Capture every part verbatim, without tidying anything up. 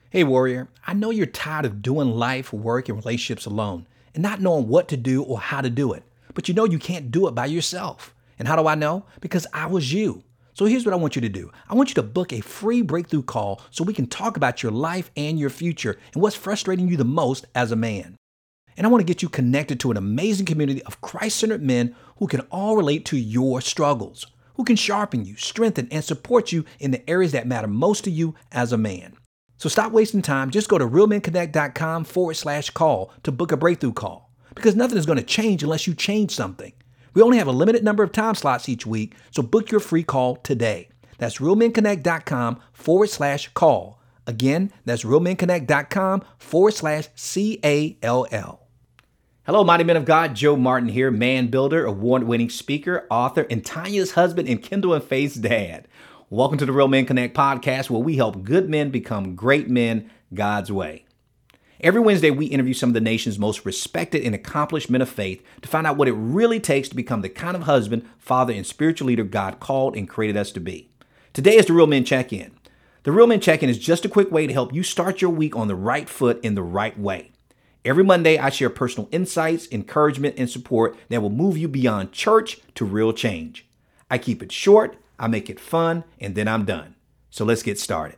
Hey, warrior, I know you're tired of doing life, work, and relationships alone and not knowing what to do or how to do it. But you know you can't do it by yourself. And how do I know? Because I was you. So here's what I want you to do. I want you to book a free breakthrough call so we can talk about your life and your future and what's frustrating you the most as a man. And I want to get you connected to an amazing community of Christ-centered men who can all relate to your struggles, who can sharpen you, strengthen, and support you in the areas that matter most to you as a man. So stop wasting time. Just go to realmenconnect.com forward slash call to book a breakthrough call, because nothing is going to change unless you change something. We only have a limited number of time slots each week, so book your free call today. That's realmenconnect.com forward slash call. Again, that's realmenconnect.com forward slash C A L L. Hello, mighty men of God. Joe Martin here, man builder, award-winning speaker, author, and Tanya's husband and Kendall and Faith's dad. Welcome to the Real Men Connect podcast, where we help good men become great men God's way. Every Wednesday, we interview some of the nation's most respected and accomplished men of faith to find out what it really takes to become the kind of husband, father, and spiritual leader God called and created us to be. Today is the Real Men Check-In. The Real Men Check-In is just a quick way to help you start your week on the right foot in the right way. Every Monday, I share personal insights, encouragement, and support that will move you beyond church to real change. I keep it short, I make it fun, and then I'm done. So let's get started.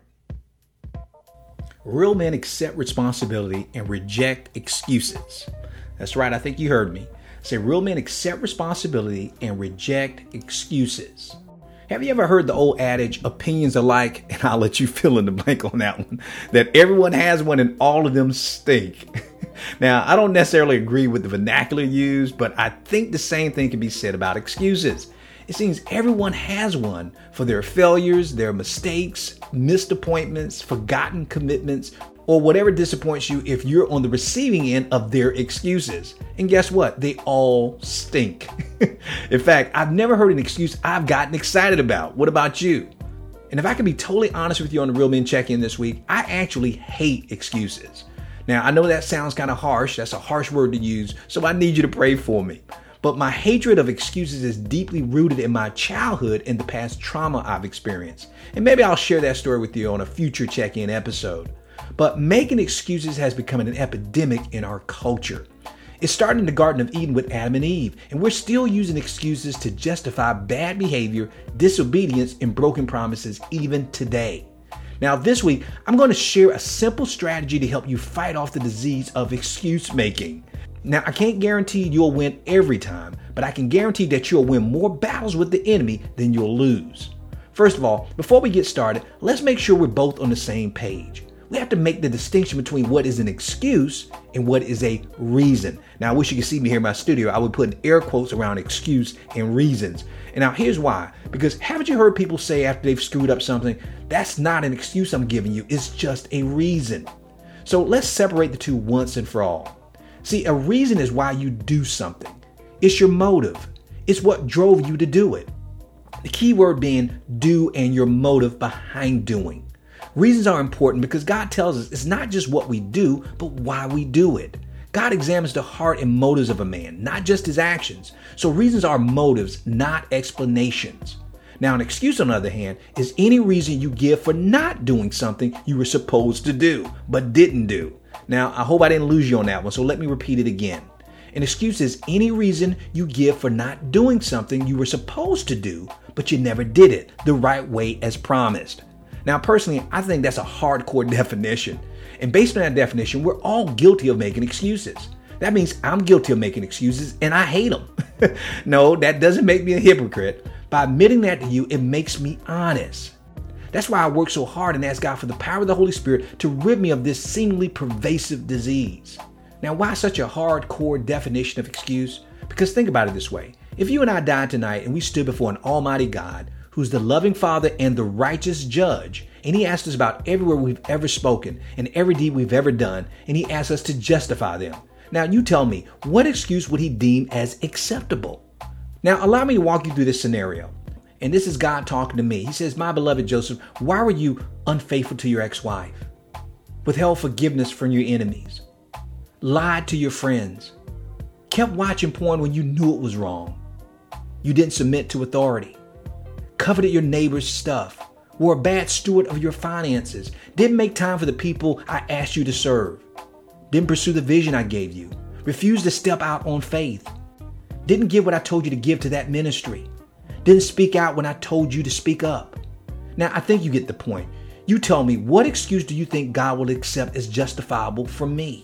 Real men accept responsibility and reject excuses. That's right, I think you heard me. Say real men accept responsibility and reject excuses. Have you ever heard the old adage, opinions alike, and I'll let you fill in the blank on that one, that everyone has one and all of them stink? Now, I don't necessarily agree with the vernacular used, but I think the same thing can be said about excuses. It seems everyone has one for their failures, their mistakes, missed appointments, forgotten commitments, or whatever disappoints you if you're on the receiving end of their excuses. And guess what? They all stink. In fact, I've never heard an excuse I've gotten excited about. What about you? And if I can be totally honest with you on the Real Men Check-In this week, I actually hate excuses. Now, I know that sounds kind of harsh. That's a harsh word to use, so I need you to pray for me. But my hatred of excuses is deeply rooted in my childhood and the past trauma I've experienced. And maybe I'll share that story with you on a future check-in episode. But making excuses has become an epidemic in our culture. It started in the Garden of Eden with Adam and Eve, and we're still using excuses to justify bad behavior, disobedience, and broken promises even today. Now, this week, I'm going to share a simple strategy to help you fight off the disease of excuse making. Now, I can't guarantee you'll win every time, but I can guarantee that you'll win more battles with the enemy than you'll lose. First of all, before we get started, let's make sure we're both on the same page. We have to make the distinction between what is an excuse and what is a reason. Now, I wish you could see me here in my studio. I would put air quotes around excuse and reasons. And now here's why. Because haven't you heard people say after they've screwed up something, that's not an excuse I'm giving you, it's just a reason. So let's separate the two once and for all. See, a reason is why you do something. It's your motive. It's what drove you to do it. The key word being do and your motive behind doing. Reasons are important because God tells us it's not just what we do, but why we do it. God examines the heart and motives of a man, not just his actions. So reasons are motives, not explanations. Now, an excuse, on the other hand, is any reason you give for not doing something you were supposed to do, but didn't do. Now, I hope I didn't lose you on that one, so let me repeat it again. An excuse is any reason you give for not doing something you were supposed to do, but you never did it the right way as promised. Now, personally, I think that's a hardcore definition. And based on that definition, we're all guilty of making excuses. That means I'm guilty of making excuses and I hate them. No, that doesn't make me a hypocrite. By admitting that to you, it makes me honest. That's why I work so hard and ask God for the power of the Holy Spirit to rid me of this seemingly pervasive disease. Now, why such a hardcore definition of excuse? Because think about it this way. If you and I died tonight and we stood before an almighty God, who's the loving Father and the righteous judge, and he asked us about every word we've ever spoken and every deed we've ever done, and he asked us to justify them. Now, you tell me, what excuse would he deem as acceptable? Now, allow me to walk you through this scenario. And this is God talking to me. He says, my beloved Joseph, why were you unfaithful to your ex-wife? Withheld forgiveness from your enemies? Lied to your friends? Kept watching porn when you knew it was wrong? You didn't submit to authority? Coveted your neighbor's stuff? were a bad steward of your finances, didn't make time for the people I asked you to serve, didn't pursue the vision I gave you, refused to step out on faith, didn't give what I told you to give to that ministry, didn't speak out when I told you to speak up. Now, I think you get the point. You tell me, what excuse do you think God will accept as justifiable from me?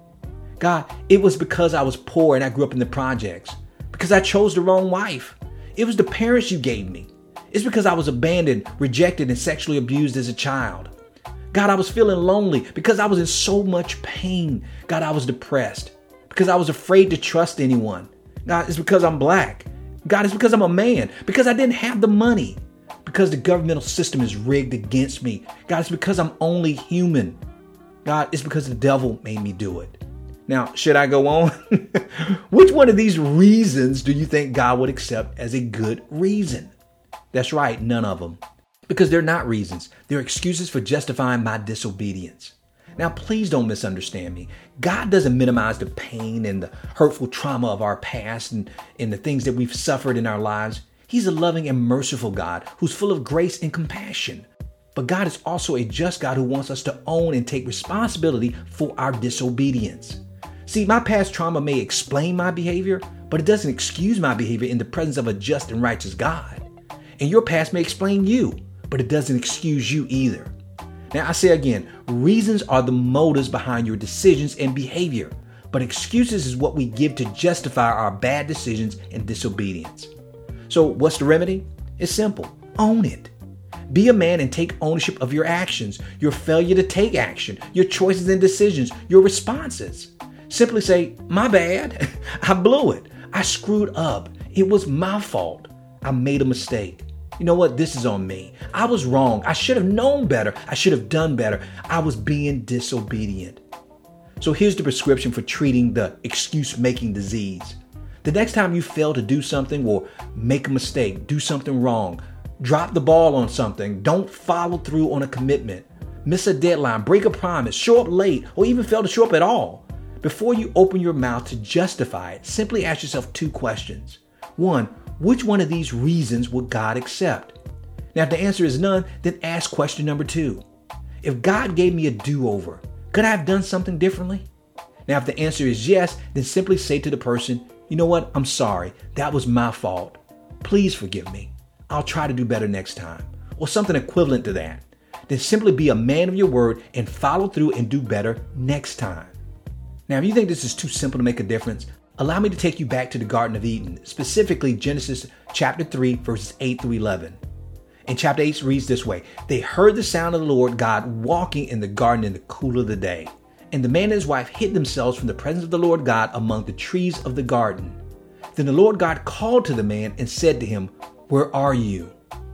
God, it was because I was poor and I grew up in the projects, because I chose the wrong wife. It was the parents you gave me. It's because I was abandoned, rejected, and sexually abused as a child. God, I was feeling lonely because I was in so much pain. God, I was depressed because I was afraid to trust anyone. God, it's because I'm black. God, it's because I'm a man, because I didn't have the money, because the governmental system is rigged against me. God, it's because I'm only human. God, it's because the devil made me do it. Now, should I go on? Which one of these reasons do you think God would accept as a good reason? That's right, none of them. Because they're not reasons. They're excuses for justifying my disobedience. Now, please don't misunderstand me. God doesn't minimize the pain and the hurtful trauma of our past and, and the things that we've suffered in our lives. He's a loving and merciful God who's full of grace and compassion. But God is also a just God who wants us to own and take responsibility for our disobedience. See, my past trauma may explain my behavior, but it doesn't excuse my behavior in the presence of a just and righteous God. And your past may explain you, but it doesn't excuse you either. Now, I say again, reasons are the motives behind your decisions and behavior, but excuses is what we give to justify our bad decisions and disobedience. So what's the remedy? It's simple. Own it. Be a man and take ownership of your actions, your failure to take action, your choices and decisions, your responses. Simply say, my bad. I blew it. I screwed up. It was my fault. I made a mistake. You know what? This is on me. I was wrong. I should have known better. I should have done better. I was being disobedient. So here's the prescription for treating the excuse-making disease. The next time you fail to do something or make a mistake, do something wrong, drop the ball on something, don't follow through on a commitment, miss a deadline, break a promise, show up late, or even fail to show up at all, before you open your mouth to justify it, simply ask yourself two questions. One, which one of these reasons would God accept? Now, if the answer is none, then ask question number two. If God gave me a do-over, could I have done something differently? Now, if the answer is yes, then simply say to the person, you know what? I'm sorry. That was my fault. Please forgive me. I'll try to do better next time. Or something equivalent to that. Then simply be a man of your word and follow through and do better next time. Now, if you think this is too simple to make a difference, allow me to take you back to the Garden of Eden, specifically Genesis chapter three, verses eight through eleven. And chapter eight reads this way. They heard the sound of the Lord God walking in the garden in the cool of the day. And the man and his wife hid themselves from the presence of the Lord God among the trees of the garden. Then the Lord God called to the man and said to him, where are you?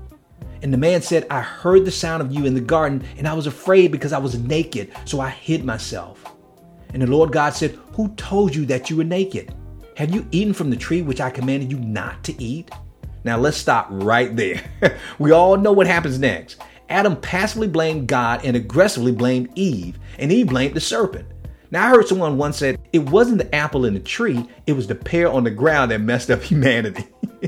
And the man said, I heard the sound of you in the garden, and I was afraid because I was naked, so I hid myself. And the Lord God said, who told you that you were naked? Have you eaten from the tree which I commanded you not to eat? Now let's stop right there. We all know what happens next. Adam passively blamed God and aggressively blamed Eve, and Eve blamed the serpent. Now I heard someone once said, it wasn't the apple in the tree, it was the pear on the ground that messed up humanity.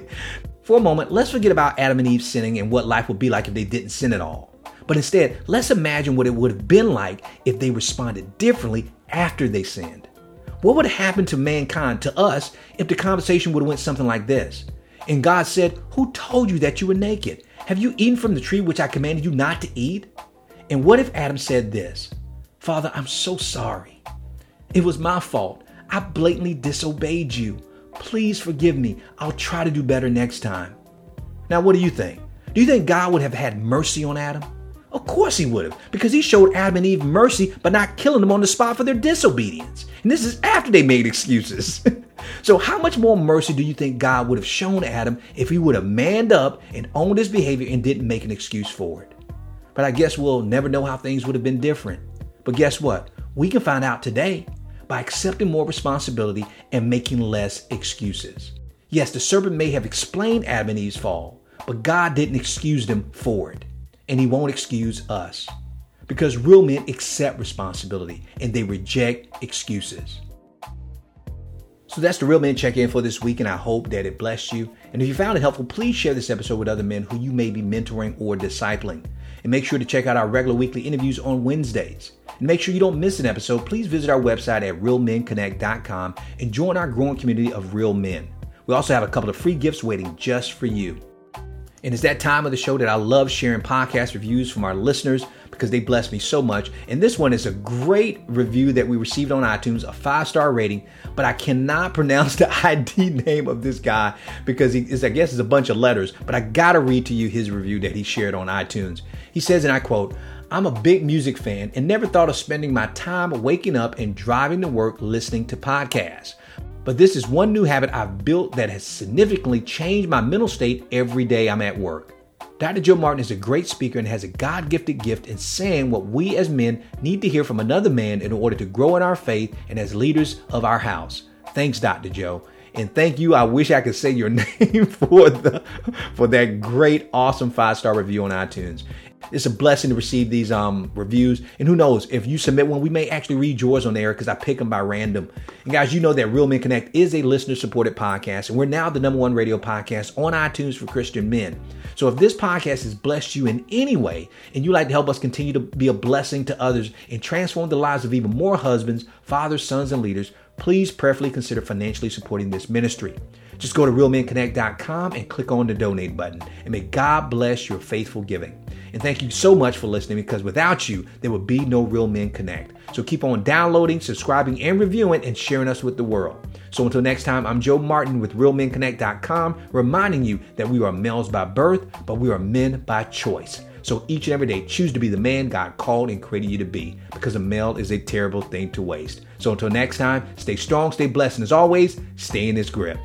For a moment, let's forget about Adam and Eve sinning and what life would be like if they didn't sin at all. But instead, let's imagine what it would have been like if they responded differently after they sinned. What would have happened to mankind, to us, if the conversation would have went something like this? And God said, who told you that you were naked? Have you eaten from the tree which I commanded you not to eat? And what if Adam said this? Father, I'm so sorry. It was my fault. I blatantly disobeyed you. Please forgive me. I'll try to do better next time. Now, what do you think? Do you think God would have had mercy on Adam? Of course he would have, because he showed Adam and Eve mercy by not killing them on the spot for their disobedience. And this is after they made excuses. So how much more mercy do you think God would have shown Adam if he would have manned up and owned his behavior and didn't make an excuse for it? But I guess we'll never know how things would have been different. But guess what? We can find out today by accepting more responsibility and making less excuses. Yes, the serpent may have explained Adam and Eve's fall, but God didn't excuse them for it. And he won't excuse us. Because real men accept responsibility and they reject excuses. So that's the Real Men Check-In for this week, and I hope that it blessed you. And if you found it helpful, please share this episode with other men who you may be mentoring or discipling. And make sure to check out our regular weekly interviews on Wednesdays. And make sure you don't miss an episode. Please visit our website at real men connect dot com and join our growing community of real men. We also have a couple of free gifts waiting just for you. And it's that time of the show that I love sharing podcast reviews from our listeners because they bless me so much. And this one is a great review that we received on iTunes, a five-star rating, but I cannot pronounce the I D name of this guy because he is, I guess it's a bunch of letters, but I gotta read to you his review that he shared on iTunes. He says, and I quote, "I'm a big music fan and never thought of spending my time waking up and driving to work listening to podcasts. But this is one new habit I've built that has significantly changed my mental state every day I'm at work. Doctor Joe Martin is a great speaker and has a God-gifted gift in saying what we as men need to hear from another man in order to grow in our faith and as leaders of our house. Thanks, Doctor Joe. And thank you. I wish I could say your name for the for that great, awesome five-star review on iTunes. It's a blessing to receive these um, reviews. And who knows, if you submit one, we may actually read yours on air because I pick them by random. And guys, you know that Real Men Connect is a listener-supported podcast, and we're now the number one radio podcast on iTunes for Christian men. So if this podcast has blessed you in any way, and you'd like to help us continue to be a blessing to others and transform the lives of even more husbands, fathers, sons, and leaders, please prayerfully consider financially supporting this ministry. Just go to real men connect dot com and click on the donate button. And may God bless your faithful giving. And thank you so much for listening, because without you, there would be no Real Men Connect. So keep on downloading, subscribing, and reviewing and sharing us with the world. So until next time, I'm Joe Martin with real men connect dot com, reminding you that we are males by birth, but we are men by choice. So each and every day, choose to be the man God called and created you to be, because a male is a terrible thing to waste. So until next time, stay strong, stay blessed, and as always, stay in His grip.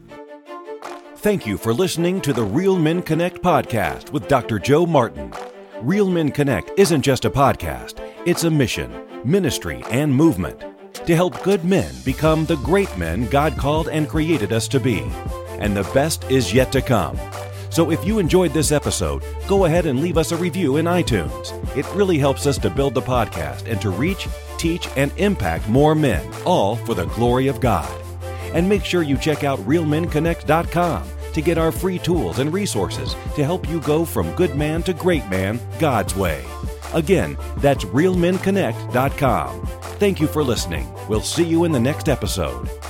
Thank you for listening to the Real Men Connect podcast with Doctor Joe Martin. Real Men Connect isn't just a podcast, it's a mission, ministry, and movement to help good men become the great men God called and created us to be. And the best is yet to come. So if you enjoyed this episode, go ahead and leave us a review in iTunes. It really helps us to build the podcast and to reach, teach, and impact more men, all for the glory of God. And make sure you check out real men connect dot com to get our free tools and resources to help you go from good man to great man God's way. Again, that's real men connect dot com. Thank you for listening. We'll see you in the next episode.